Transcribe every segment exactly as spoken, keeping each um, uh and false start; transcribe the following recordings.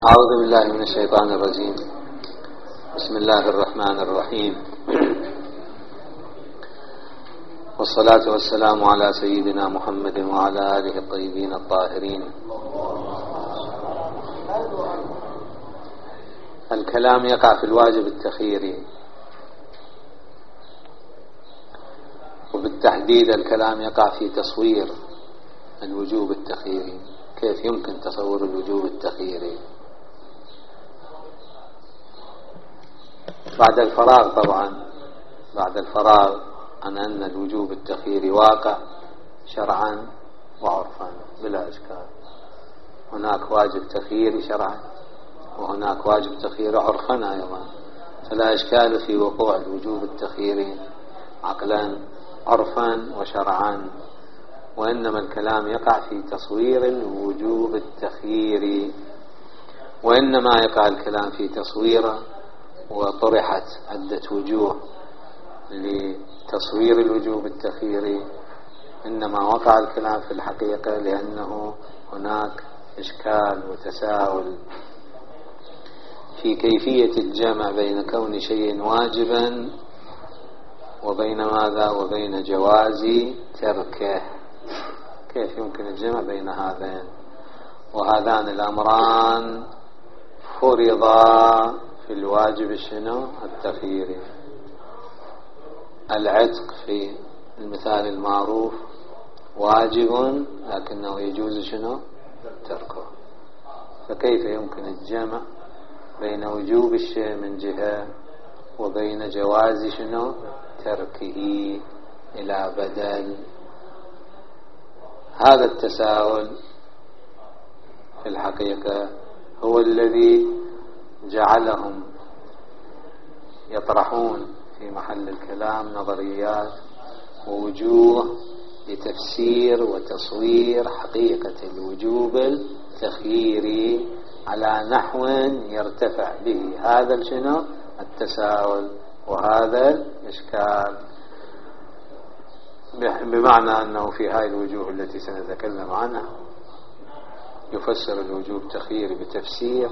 أعوذ بالله من الشيطان الرجيم. بسم الله الرحمن الرحيم، والصلاة والسلام على سيدنا محمد وعلى آله الطيبين الطاهرين. الكلام يقع في الواجب التخييري، وبالتحديد الكلام يقع في تصوير الوجوب التخييري. كيف يمكن تصور الوجوب التخييري؟ بعد الفراغ طبعا بعد الفراغ عن أن الوجوب التخييري واقع شرعا وعرفا بلا إشكال. هناك واجب تخييري شرعا وهناك واجب تخييري عرفا أيضا، فلا إشكال في وقوع الوجوب التخييري عقلا عرفا وشرعا، وإنما الكلام يقع في تصوير الوجوب التخييري. وإنما يقع الكلام في تصويره، وطرحت عدة وجوه لتصوير الوجوب التخييري. إنما وقع الكلام في الحقيقة لأنه هناك إشكال وتساؤل في كيفية الجمع بين كون شيء واجبا وبين ماذا وبين جواز تركه. كيف يمكن الجمع بين هذين؟ وهذان الأمران فرضا في الواجب شنو التخييري. العتق في المثال المعروف واجب لكنه يجوز شنو تركه، فكيف يمكن الجمع بين وجوب الشيء من جهة وبين جواز شنو تركه إلى بدل؟ هذا التساؤل في الحقيقة هو الذي جعلهم يطرحون في محل الكلام نظريات ووجوه لتفسير وتصوير حقيقة الوجوب التخييري على نحو يرتفع به هذا الشنو التساؤل وهذا الإشكال، بمعنى أنه في هذه الوجوه التي سنتكلم عنها يفسر الوجوب التخييري بتفسير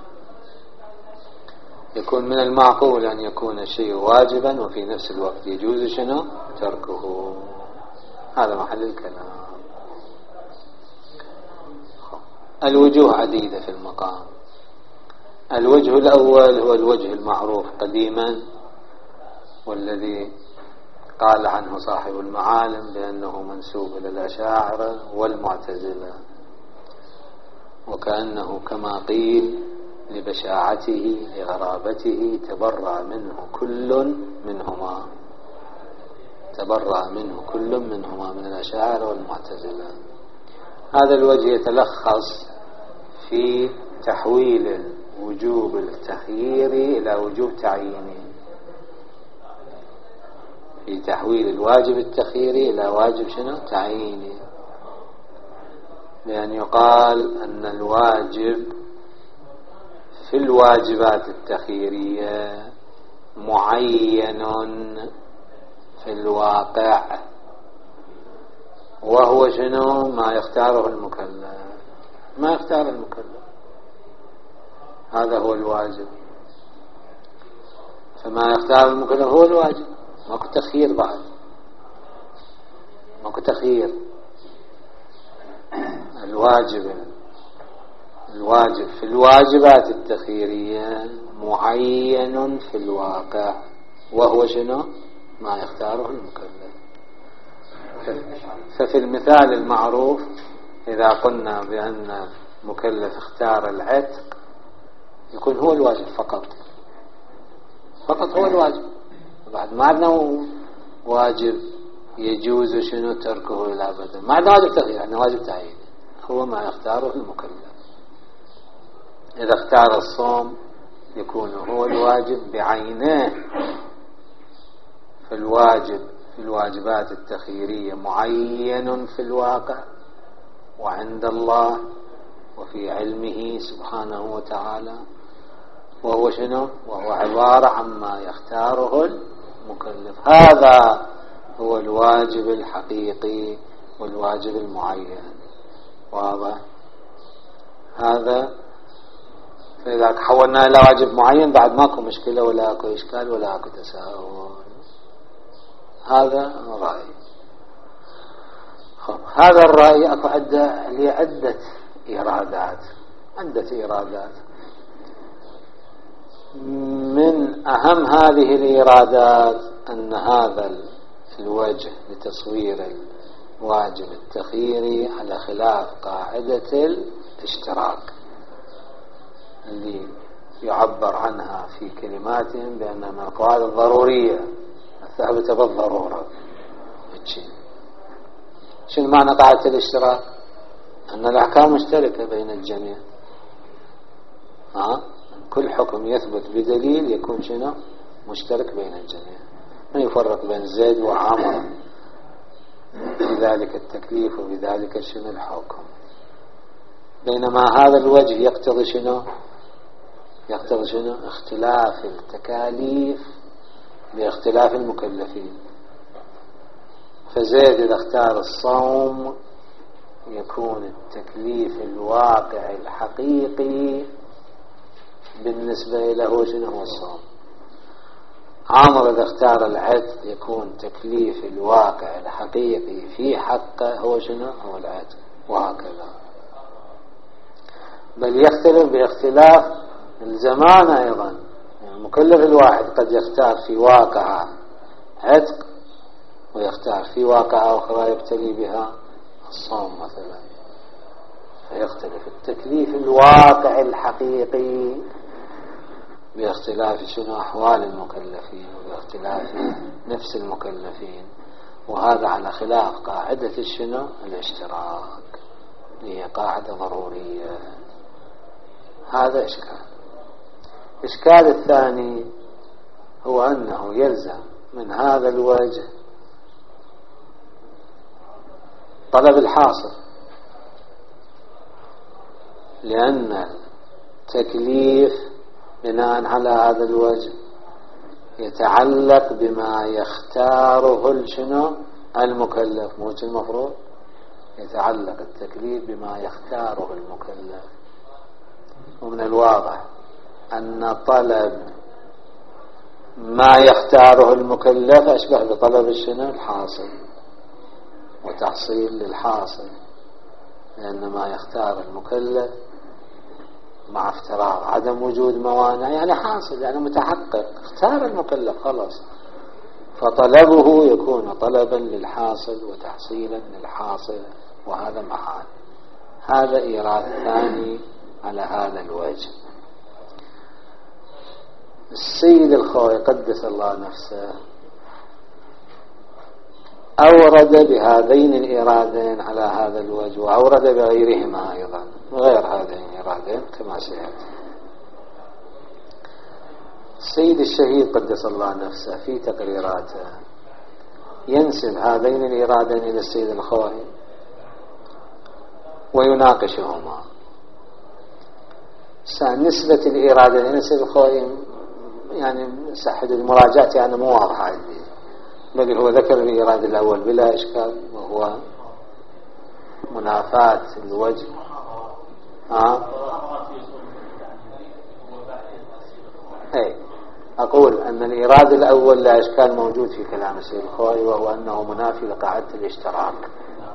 يكون من المعقول أن يكون الشيء واجبا وفي نفس الوقت يجوز شنو تركه. هذا محل الكلام. الوجوه عديدة في المقام. الوجه الأول هو الوجه المعروف قديما، والذي قال عنه صاحب المعالم بأنه منسوب إلى الأشاعرة والمعتزلة، وكأنه كما قيل لبشاعته لغرابته تبرأ منه كل منهما تبرأ منه كل منهما من الأشاعرة والمعتزلة. هذا الوجه يتلخص في تحويل الوجوب التخييري إلى وجوب تعييني، في تحويل الواجب التخييري إلى واجب شنو تعييني، لأن يقال أن الواجب في الواجبات التخييرية معين في الواقع، وهو شنو ما يختاره المكلف ما يختار المكلف هذا هو الواجب. فما يختار المكلف هو الواجب، ماكو تخيير بعد ماكو تخيير. الواجب الواجب في الواجبات التخييرية معين في الواقع، وهو شنو ما يختاره المكلف. ففي المثال المعروف إذا قلنا بأن مكلف اختار العتق يكون هو الواجب فقط فقط هو الواجب، بعد ما عندنا واجب يجوز شنو تركه إلى بدل، ما عندنا واجب تغيير، عندنا واجب تعيين هو ما يختاره المكلف. إذا اختار الصوم يكون هو الواجب بعينه. فالواجب في الواجبات التخييرية معين في الواقع وعند الله وفي علمه سبحانه وتعالى، وهو شنو وهو عبارة عما يختاره المكلف. هذا هو الواجب الحقيقي والواجب المعين. واضح؟ هذا إذا حولنا إلى واجب معين بعد ماكو مشكلة ولا أكو إشكال ولا أكو تساؤل. هذا رأي. هذا الرأي أكو عدة لي عدة إيرادات عدة إيرادات. من أهم هذه الإيرادات أن هذا الوجه لتصوير الواجب التخييري على خلاف قاعدة الاشتراك اللي يعبر عنها في كلماتهم بأنها من القواعد الضرورية الثابتة بالضرورة. شنو معنى قاعدة الاشتراك؟ أن الأحكام مشتركة بين الجميع. ها؟ كل حكم يثبت بدليل يكون شنو مشترك بين الجميع، ما يفرق بين زيد وعمر بذلك التكليف وبذلك شنو الحكم. بينما هذا الوجه يقتضي شنو يقتضي شنو اختلاف التكاليف باختلاف المكلفين. فزيد إذا اختار الصوم يكون التكليف الواقع الحقيقي بالنسبة له شنو هو الصوم. عامر إذا اختار العتق يكون تكليف الواقع الحقيقي في حقه هو شنو هو العتق، وهكذا. بل يختلف باختلاف الزمان أيضا. يعني المكلف الواحد قد يختار في واقع عتق ويختار في واقع أخرى يبتلي بها الصوم مثلا، فيختلف التكليف الواقع الحقيقي باختلاف شنو أحوال المكلفين وباختلاف نفس المكلفين. وهذا على خلاف قاعدة الشنو الاشتراك هي قاعدة ضرورية. هذا إشكال. الإشكال الثاني هو أنه يلزم من هذا الوجه طلب الحاصل، لأن التكليف بناء على هذا الوجه يتعلق بما يختاره الشنو المكلف، مو المفروض يتعلق التكليف بما يختاره المكلف. ومن الواضح أن طلب ما يختاره المكلف أشبه بطلب الشنو الحاصل وتحصيل للحاصل، لأن ما يختار المكلف مع افتراض عدم وجود موانع يعني حاصل، يعني متحقق، اختار المكلف خلاص، فطلبه يكون طلبا للحاصل وتحصيلا للحاصل، وهذا معان. هذا إيراد ثاني على هذا الوجه. السيد الخوي قدس الله نفسه أورد بهذين الإيرادين على هذا الوجه، وأورد بغيرهما أيضا غير هذين الإيرادين كما سيأتي. السيد الشهيد قدس الله نفسه في تقريراته ينسب هذين الإيرادين إلى السيد الخوي ويناقشهما. نسبة الإيرادين إلى السيد الخوي يعني سحد المراجعة يعني مو واضحة عندي، بل هو ذكر الإيراد الأول بلا إشكال وهو منافاة الوجه. ها؟ أي أقول أن الإيراد الأول لا إشكال موجود في كلام السيد الخوي، وهو أنه منافي لقاعدة الاشتراك.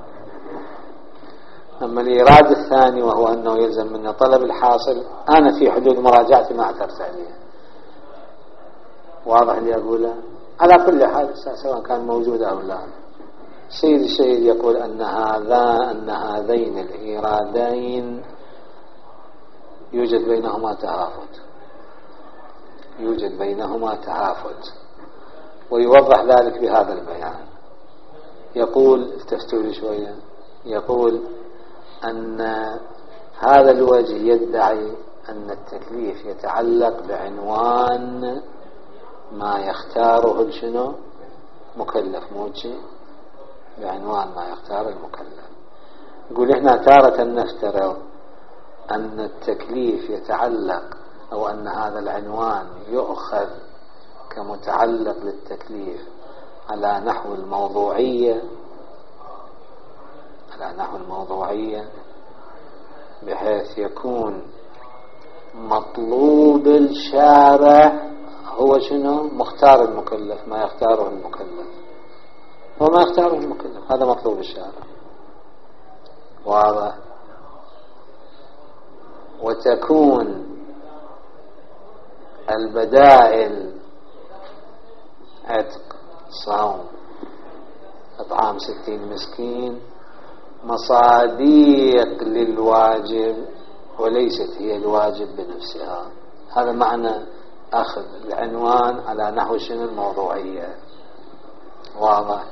أما الإيراد الثاني وهو أنه يلزم من طلب الحاصل، أنا في حدود مراجعتي ما اعترت عليه. واضح اللي أقوله؟ على كل حال سواء كان موجود أو لا، سيد الشهيد يقول أن هذا أن هذين الإيرادين يوجد بينهما تهافت يوجد بينهما تهافت ويوضح ذلك بهذا البيان. يقول التفتوا لي شوية، يقول أن هذا الوجه يدعي أن التكليف يتعلق بعنوان ما يختاره الشنو مكلف، موجه بعنوان ما يختار المكلف. يقول إحنا تارة نفترض أن التكليف يتعلق أو أن هذا العنوان يؤخذ كمتعلق للتكليف على نحو الموضوعية على نحو الموضوعية بحيث يكون مطلوب الشارع هو شنو؟ مختار المكلف، ما يختاره المكلف، وما يختاره المكلف هذا مطلوب الشارع. واضح؟ وتكون البدائل عتق، صوم، إطعام ستين مسكين مصاديق للواجب وليست هي الواجب بنفسها. هذا معنى أخذ العنوان على نحو شنو؟ الموضوعية. واضح؟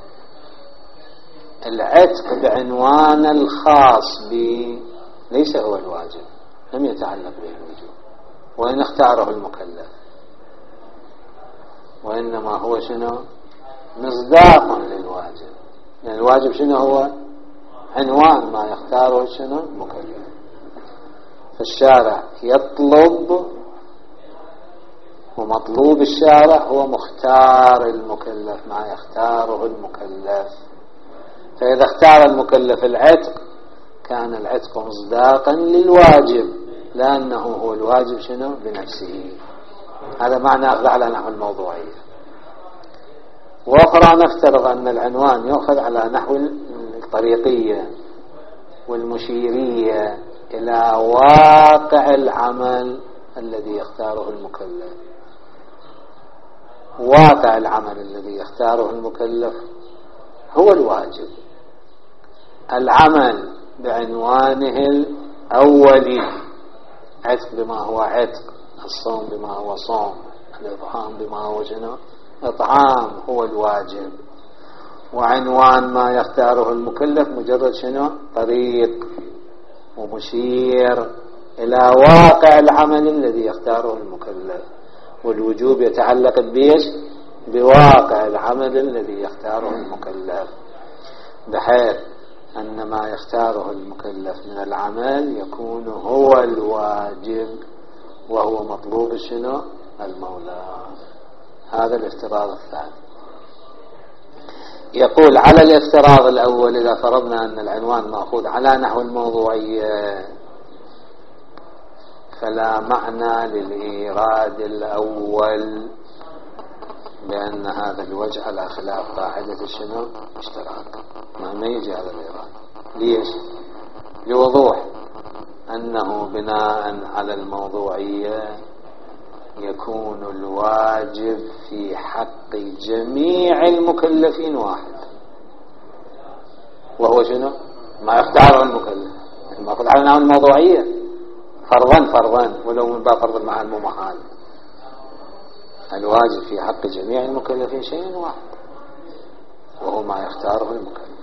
العتق بعنوان الخاص به ليس هو الواجب، لم يتعلق به الوجوب وإن اختاره المكلف، وإنما هو شنو؟ مصداق للواجب، لأن الواجب شنو هو؟ عنوان ما يختاره شنو؟ المكلف. فالشارع يطلب، ومطلوب الشارع هو مختار المكلف ما يختاره المكلف. فإذا اختار المكلف العتق كان العتق مصداقا للواجب، لأنه هو الواجب شنو؟ بنفسه. هذا معنى أخذ على نحو الموضوعية. وأخرى نفترض أن العنوان يأخذ على نحو الطريقية والمشيرية إلى واقع العمل الذي يختاره المكلف. واقع العمل الذي يختاره المكلف هو الواجب، العمل بعنوانه الأولي، عتق بما هو عتق، الصوم بما هو صوم، الإطعام بما هو شنو؟ إطعام، هو الواجب. وعنوان ما يختاره المكلف مجرد شنو؟ طريق ومشير إلى واقع العمل الذي يختاره المكلف. والوجوب يتعلق بيش؟ بواقع العمل الذي يختاره المكلف، بحيث أن ما يختاره المكلف من العمل يكون هو الواجب وهو مطلوب شنو؟ المولى. هذا الافتراض الثاني. يقول على الافتراض الأول إذا فرضنا أن العنوان مأخوذ على نحو الموضوعية فلا معنى للإيراد الأول، بأن هذا الوجه على خلاف قاعدة شنو؟ اشتراك. ما يجي هذا الإيراد. ليش؟ لوضوح أنه بناء على الموضوعية يكون الواجب في حق جميع المكلفين واحد، وهو شنو؟ ما يختاره المكلف. ما قد على الموضوعية فرضا فرضا ولو من باب فرض المعال مو محال. الواجب في حق جميع المكلفين شيء واحد، وهو ما يختاره المكلف.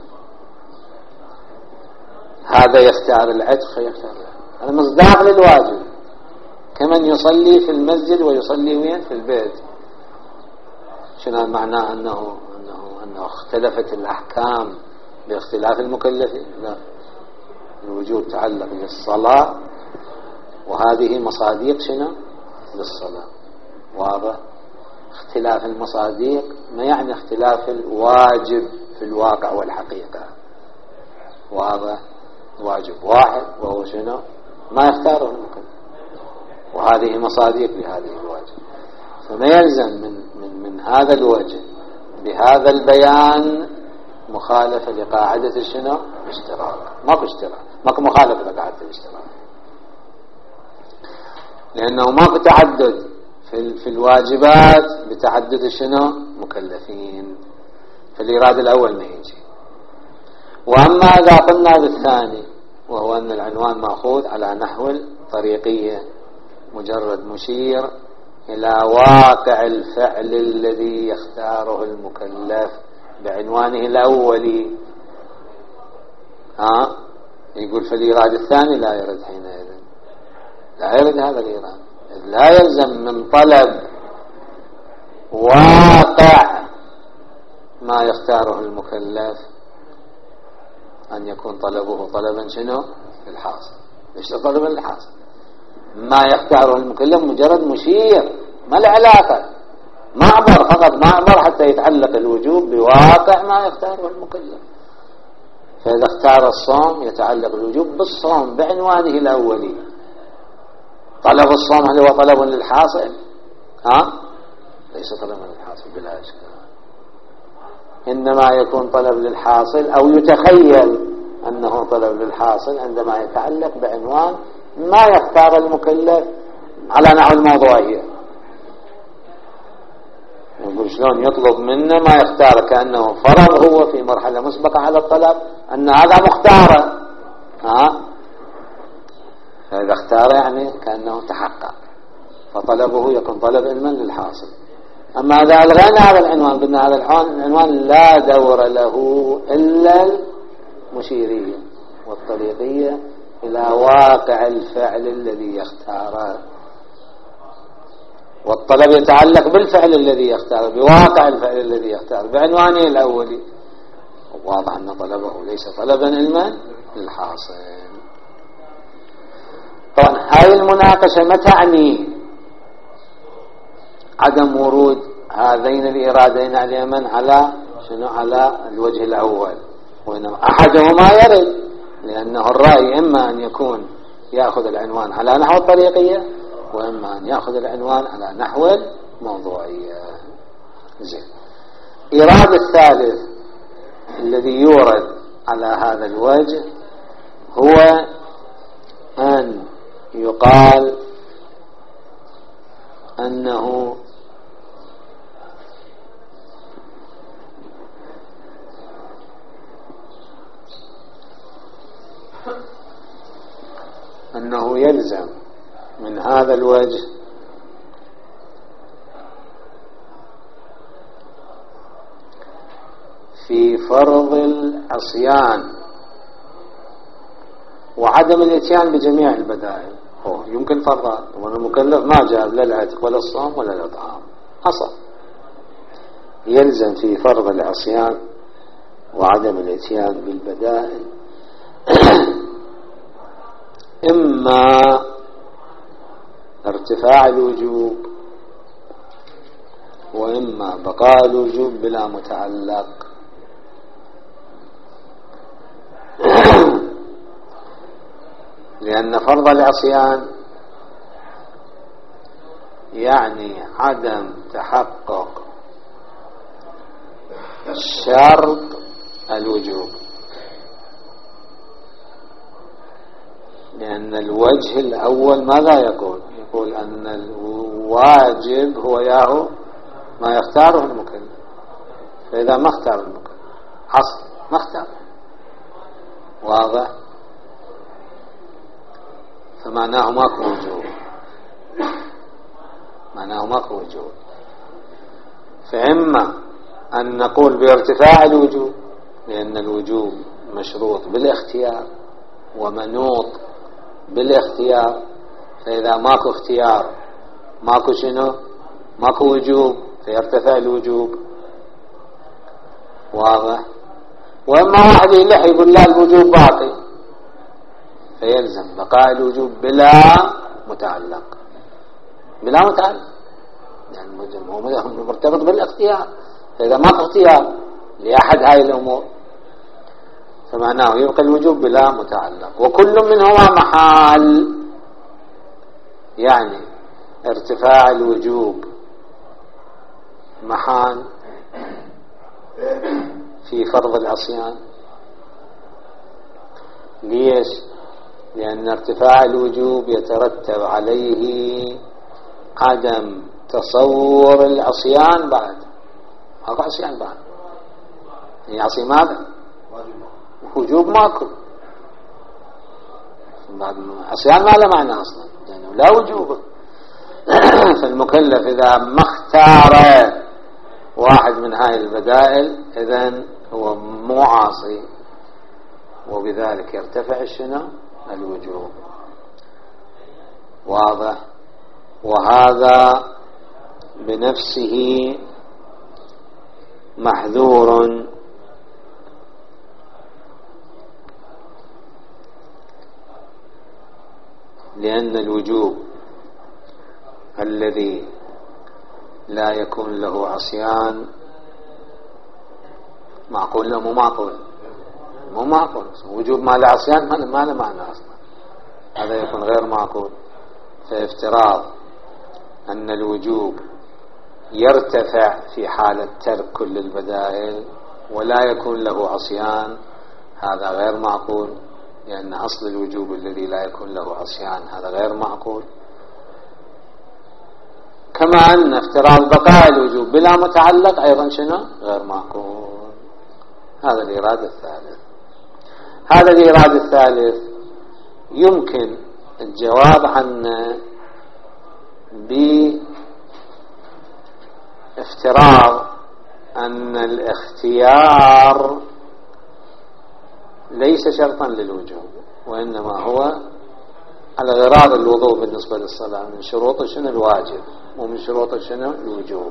هذا يختار العتق فيختار، هذا مصداق للواجب، كمن يصلي في المسجد ويصلي وين؟ في البيت. شنو معناه؟ أنه, أنه, أنه اختلفت الأحكام باختلاف المكلفين؟ لا، الوجوب تعلق بالصلاة، وهذه مصاديق شنو؟ للصلاة. واضح؟ اختلاف المصاديق ما يعني اختلاف الواجب في الواقع والحقيقة. واضح؟ واجب واحد وهو شنو؟ ما يختاره المكلف، وهذه مصاديق لهذه الواجب. فما يلزم من, من, من هذا الوجه بهذا البيان مخالفة لقاعدة شنو؟ اشتراك. ماكو اشتراك، ماكو مخالفة لقاعدة الاشتراك، لأنه ماكو تعدد في, في الواجبات بتعدد شنو؟ مكلفين. فالإرادة الأول ما يجي. وأما إذا قلنا بالثاني وهو أن العنوان مأخوذ على نحو الطريقية، مجرد مشير إلى واقع الفعل الذي يختاره المكلف بعنوانه الأولي، ها يقول فالإرادة الثاني لا يرد حينئذ، لا يرد هذا الإرادة، لا يلزم من طلب واقع ما يختاره المكلف أن يكون طلبه طلبا شنو؟ الحاصل. ليش طلبا الحاصل؟ ما يختاره المكلف مجرد مشير، ما له علاقة، معبر فقط، معبر حتى يتعلق الوجوب بواقع ما يختاره المكلف. فإذا اختار الصوم يتعلق الوجوب بالصوم بعنوانه الأولي، طلب الصوم هل هو طلب للحاصل؟ ها؟ ليس طلبا للحاصل بلا إشكال، إنما يكون طلب للحاصل أو يتخيل أنه طلب للحاصل عندما يتعلق بعنوان ما يختار المكلف على نحو الموضوعية. يقول شلون يطلب منه ما يختار، كأنه فرض هو في مرحلة مسبقة على الطلب أن هذا مختاره، ها؟ فإذا اختار يعني كأنه تحقق، فطلبه يكون طلب علما للحاصل. أما إذا ألغينا هذا العنوان قلنا هذا العنوان لا دور له إلا المشيرية والطريقية إلى واقع الفعل الذي يختاره، والطلب يتعلق بالفعل الذي يختاره، بواقع الفعل الذي يختاره بعنوانه الأولي. واضح أن طلبه ليس طلبا علما للحاصل. طبعا هذه المناقشة ما تعني عدم ورود هذين الإرادين على من على شنو على الوجه الأول، وإنما أحدهما يرد، لأنه الرأي إما أن يكون يأخذ العنوان على نحو الطريقية، وإما أن يأخذ العنوان على نحو الموضوعية. زين. إرادة الثالث الذي يورد على هذا الوجه هو أن يقال أنه أنه يلزم من هذا الوجه في فرض العصيان وعدم الاتيان بجميع البدائل. هو يمكن فرضها، والمكلف ما جاب لا العتق ولا الصوم ولا الإطعام أصلا، يلزم في فرض العصيان وعدم الاتيان بالبدائل إما ارتفاع الوجوب، وإما بقاء الوجوب بلا متعلق. لأن فرض العصيان يعني عدم تحقق شرط الوجوب، لأن الوجه الأول ماذا يقول؟ يقول أن الواجب هو ياهو ما يختاره المكلف، فإذا ما اختار المكلف حصل ما اختار، واضح؟ فمعناه ماكو وجوب، معناه ماكو وجوب. فإما أن نقول بارتفاع الوجوب، لأن الوجوب مشروط بالاختيار ومنوط بالاختيار، فإذا ماكو اختيار ماكو شنو؟ ماكو وجوب، فيرتفع الوجوب، واضح؟ وإما واحد يلح يقول لا الوجوب باقي، فيلزم بقاء الوجوب بلا متعلق، بلا متعلق، يعني هو مرتبط بالاختيار، فإذا ماكو اختيار لأحد هاي الأمور فمعناه يبقى الوجوب بلا متعلق. وكل منهما محال، يعني ارتفاع الوجوب محال في فرض العصيان. ليش؟ لأن ارتفاع الوجوب يترتب عليه عدم تصور العصيان بعد، ماكو عصيان بعد، يعصي ماذا؟ وجوب ماكو، عصيان ما له معنى أصلا، يعني لا وجوب. فالمكلف إذا ما اختار واحد من هاي البدائل إذن هو مو عاصي، وبذلك يرتفع الشنو؟ الوجوب، واضح؟ وهذا بنفسه محذور لأن الوجوب الذي لا يكون له عصيان معقول له مو معقول، مو معقول. وجوب ما له عصيان ما له معنى أصلا، هذا يكون غير معقول. فافتراض أن الوجوب يرتفع في حالة ترك كل البدائل ولا يكون له عصيان، هذا غير معقول، لأن أصل الوجوب الذي لا يكون له عصيان هذا غير معقول. كما أن افتراض بقاء الوجوب بلا متعلق أيضا شنو؟ غير معقول. هذا الإيراد الثالث. هذا الإيراد الثالث يمكن الجواب عنه بافتراض أن الاختيار ليس شرطا للوجوب، وإنما هو على غرار الوضوء بالنسبة للصلاة من شروط شنو؟ الواجب، ومن شروط شنو؟ الوجوب.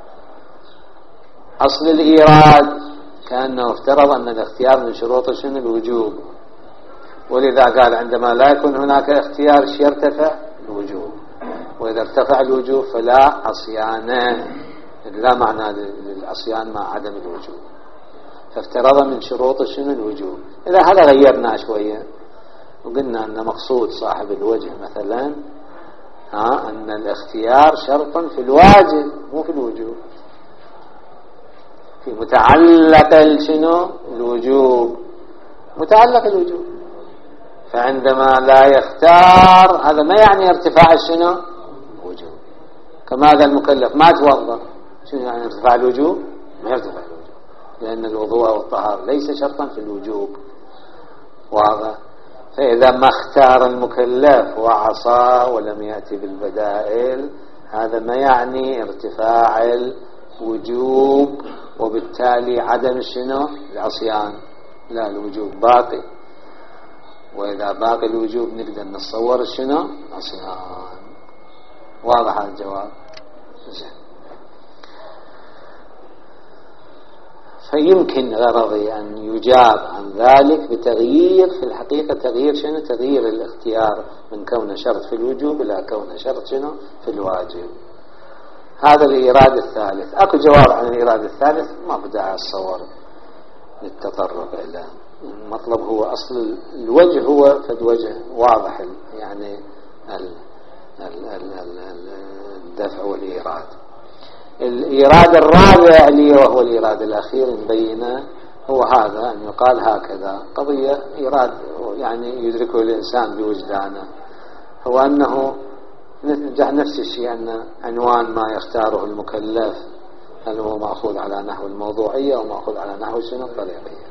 أصل الإيراد كأنه افترض أن الاختيار من شروط شنو؟ الوجوب، ولذا قال عندما لا يكون هناك اختيار يرتفع الوجوب، وإذا ارتفع الوجوب فلا عصيان، لا معنى للعصيان مع عدم الوجوب، فافترض من شروط شنو؟ الوجوب. إذا هذا غيرنا شوية وقلنا أن مقصود صاحب الوجه مثلا ها أن الاختيار شرط في الواجب مو في الوجوب، في متعلق شنو؟ الوجوب، متعلق الوجوب. فعندما لا يختار هذا ما يعني ارتفاع شنو؟ الوجوب. كما هذا المكلف ما توضأ، شنو يعني ارتفاع الوجوب؟ ما يرتفع الوجوب، لأن الوضوء والطهارة ليس شرطا في الوجوب. واضح؟ فإذا ما اختار المكلف وعصى ولم يأتي بالبدائل هذا ما يعني ارتفاع الوجوب، وبالتالي عدم شنو؟ العصيان، لا الوجوب باقي. وإذا باقي الوجوب نقدر نتصور شنو؟ عصيان. واضح هذا الجواب؟ زين. فيمكن غرضي أن يجاب عن ذلك بتغيير في الحقيقة، تغيير شنو؟ تغيير الاختيار من كونه شرط في الوجوب إلى كونه شرط شنو؟ في الواجب. هذا الإيراد الثالث. أكو جواب عن الإيراد الثالث ما بدأ أتصور للتطرق إلى المطلب. هو أصل الوجه هو فد وجه واضح، يعني ال ال ال ال الدفع والإيراد. الإيراد الرابع لي وهو الإيراد الأخير مبينه هو هذا، أن يقال هكذا قضية إيراد يعني يدركه الإنسان بوجدانه، هو أنه نفس الشيء أن عنوان ما يختاره المكلف هل هو مأخوذ على نحو الموضوعية أو مأخوذ على نحو شنو؟ الطريقية.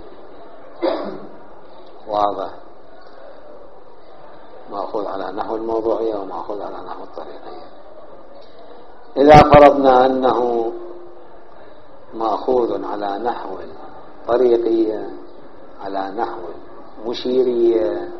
واضح؟ مأخوذ على نحو الموضوعية ومأخوذ على نحو الطريقية. إذا فرضنا أنه مأخوذ على نحو طريقية على نحو مشيرية،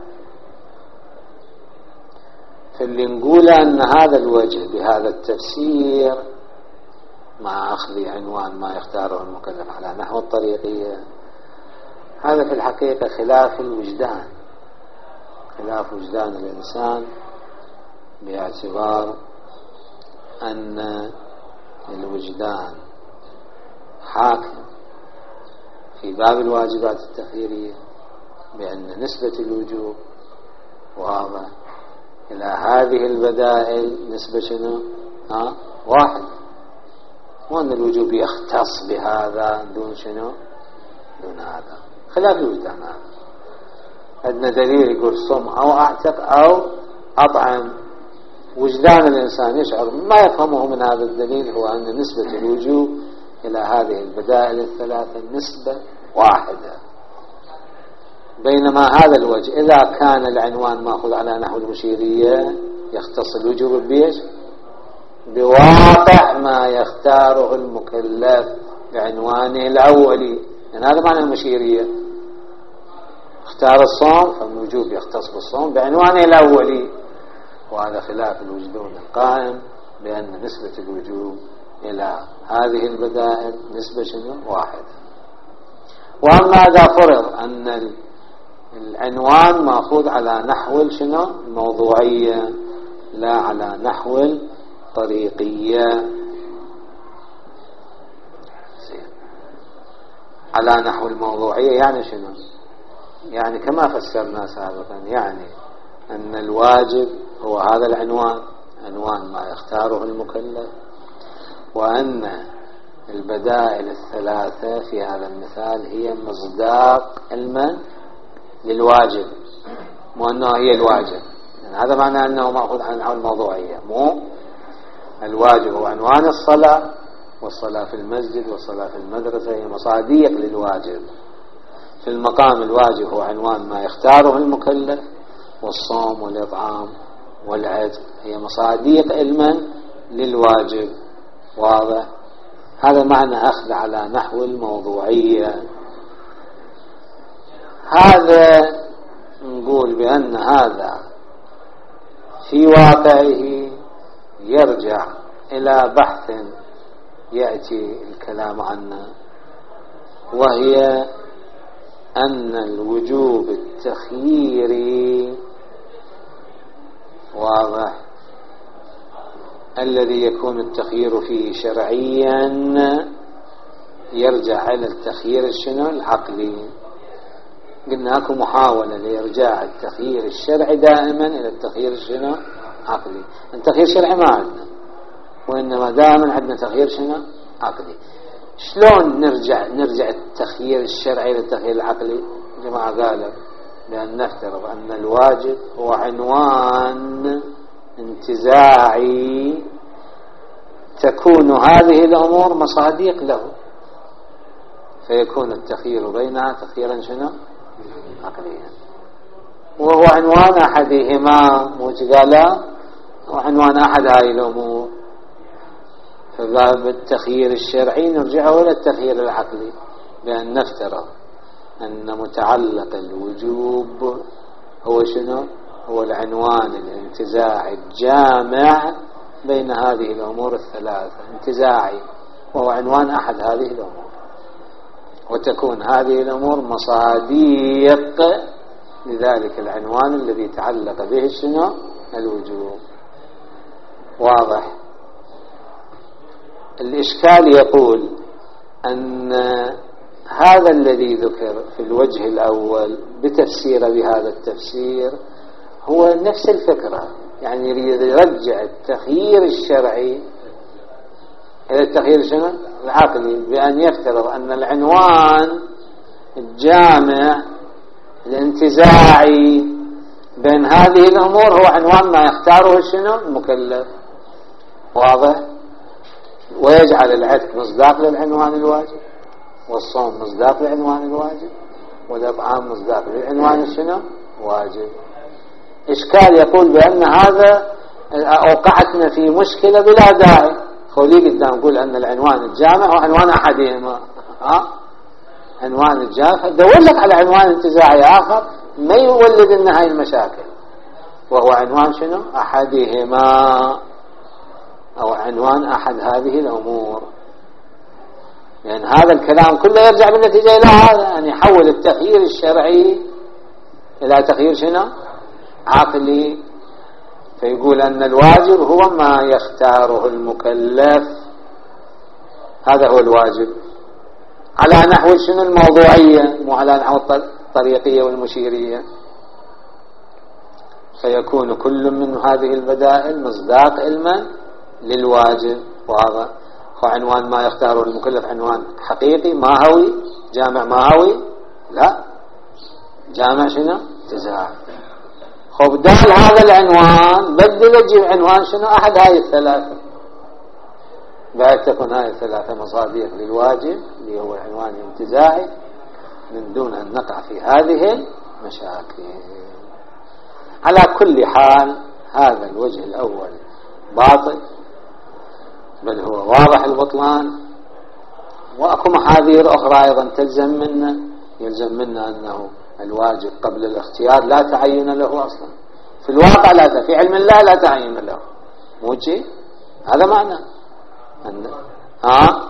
فاللي نقول أن هذا الوجه بهذا التفسير مع أخذ عنوان ما يختاره المكلف على نحو الطريقية، هذا في الحقيقة خلاف الوجدان، خلاف وجدان الإنسان، باعتبار أن الوجدان حاكم في باب الواجبات التخييرية بأن نسبة الوجوب واضح إلى هذه البدائل نسبة شنو؟ ها؟ واحد، وأن الوجوب يختص بهذا دون شنو؟ دون هذا، خلاف الوجدان. هذا عندنا دليل يقول صم أو أعتق أو أطعم. وجدان الإنسان يشعر ما يفهمه من هذا الدليل هو أن نسبة الوجوب إلى هذه البدائل الثلاثة نسبة واحدة، بينما هذا الوجه إذا كان العنوان مأخوذ على نحو المشيرية يختص الوجوب بيش؟ بواقع ما يختاره المكلف بعنوانه الأولي، يعني هذا معنى المشيرية. اختار الصوم فالوجوب يختص بالصوم بعنوانه الأولي، وهذا خلاف الوجدان القائم بأن نسبة الوجوب إلى هذه البدائل نسبة شنو؟ واحدة. وأما إذا فرض أن العنوان مأخوذ على نحو شنو؟ الموضوعية لا على نحو الطريقية، على نحو الموضوعية يعني شنو؟ يعني كما فسرنا سابقا، يعني أن الواجب هو هذا العنوان، عنوان ما يختاره المكلف، وأن البدائل الثلاثة في هذا المثال هي مصداق المن للواجب، مو أنه هي الواجب. يعني هذا معنى أنه مأخوذ عن الموضوعية. مو الواجب هو عنوان الصلاة، والصلاة في المسجد والصلاة في المدرسة هي مصاديق للواجب. في المقام الواجب هو عنوان ما يختاره المكلف، والصوم والإطعام والعتق هي مصاديق المن للواجب. واضح؟ هذا معنى أخذ على نحو الموضوعية. هذا نقول بأن هذا في واقعه يرجع إلى بحث يأتي الكلام عنه، وهي أن الوجوب التخييري واضح الذي يكون التخيير فيه شرعيا يرجع إلى التخيير الشنو العقلي. قلنا اكو محاولة لإرجاع التخيير الشرعي دائما إلى التخيير الشنو عقلي. التخيير الشرعي ما عندنا، وإنما دائما عندنا تخيير شنو عقلي. شلون نرجع نرجع التخيير الشرعي للتخيير العقلي؟ جماعة قالوا لأن نفترض أن الواجب هو عنوان انتزاعي تكون هذه الأمور مصاديق له، فيكون التخيير بينها تخييرا شنو عقليا، وهو عنوان أحدهما. موش قال وعنوان أحد هذه الأمور، فباب التخيير الشرعي نرجعه إلى التخيير العقلي، بأن نفترض أن متعلق الوجوب هو شنو؟ هو العنوان الانتزاعي الجامع بين هذه الأمور الثلاثة، انتزاعي، وهو عنوان أحد هذه الأمور، وتكون هذه الأمور مصاديق لذلك العنوان الذي تعلق به شنو الوجوب. واضح؟ الإشكال يقول أن هذا الذي ذكر في الوجه الأول بتفسير بهذا التفسير هو نفس الفكرة، يعني يريد يرجع التخيير الشرعي إلى التخيير شنو العقلي، بأن يفترض أن العنوان الجامع الانتزاعي بين هذه الأمور هو عنوان ما يختاره شنو المكلف. واضح؟ ويجعل العتق مصداق للعنوان الواجب، والصوم مصداق للعنوان الواجب، والإطعام مصداق للعنوان الشنو واجب. إشكال يقول بأن هذا أوقعتنا في مشكلة بلا داعي. خلي قدام نقول أن العنوان الجامع هو عنوان أحدهما، ها عنوان الجامع دور لك على عنوان انتزاعي آخر ما يولد لنا هاي المشاكل، وهو عنوان شنو أحدهما، أو عنوان أحد هذه الأمور. يعني هذا الكلام كله يرجع بالنتيجة إلى هذا، أن يحول التخيير الشرعي إلى تخيير شنو عقلي. فيقول أن الواجب هو ما يختاره المكلف، هذا هو الواجب على نحو شنو الموضوعية، مو على نحو الطريقية والمشيرية. فيكون كل من هذه البدائل مصداق علما للواجب. وهذا هو عنوان ما يختاره المكلف، عنوان حقيقي ماهوي جامع ماهوي، لا جامع شنو انتزاع. خب دال هذا العنوان بدل يجيب عنوان شنو أحد هاي الثلاثة، بعد تكون هاي الثلاثة مصاديق للواجب اللي هو العنوان الانتزاعي، من دون أن نقع في هذه المشاكل. على كل حال هذا الوجه الأول باطل، بل هو واضح البطلان. وأكو محاذير أخرى أيضا تلزم منا، يلزم منا أنه الواجب قبل الاختيار لا تعين له أصلا، في الواقع لا، في علم الله لا تعين له، مو شيء هذا معنى أن ها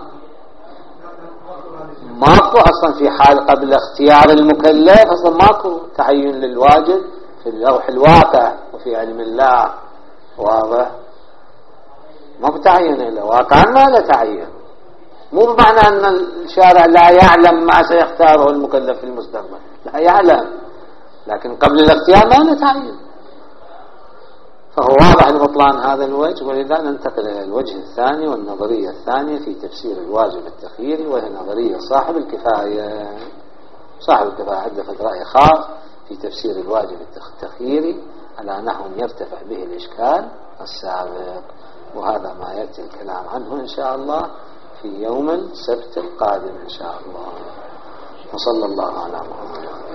ماكو أصلا في حال قبل اختيار المكلف أصلا ماكو تعين للواجب في اللوح الواقع وفي علم الله. واضح؟ ما بتعين له واقعا، ما لا تعين، مو بمعنى أن الشارع لا يعلم ما سيختاره المكلف في المستقبل، لا يعلم، لكن قبل الاختيار ما نتعين. فهو واضح لبطلان هذا الوجه، ولذا ننتقل إلى الوجه الثاني والنظرية الثانية في تفسير الواجب التخييري، وهي نظرية صاحب الكفاية. صاحب الكفاية عنده رأي خاص في تفسير الواجب التخييري على نحو يرتفع به الإشكال السابق، وهذا ما يأتي الكلام عنه إن شاء الله في يوم السبت القادم إن شاء الله. وصلى الله على محمد.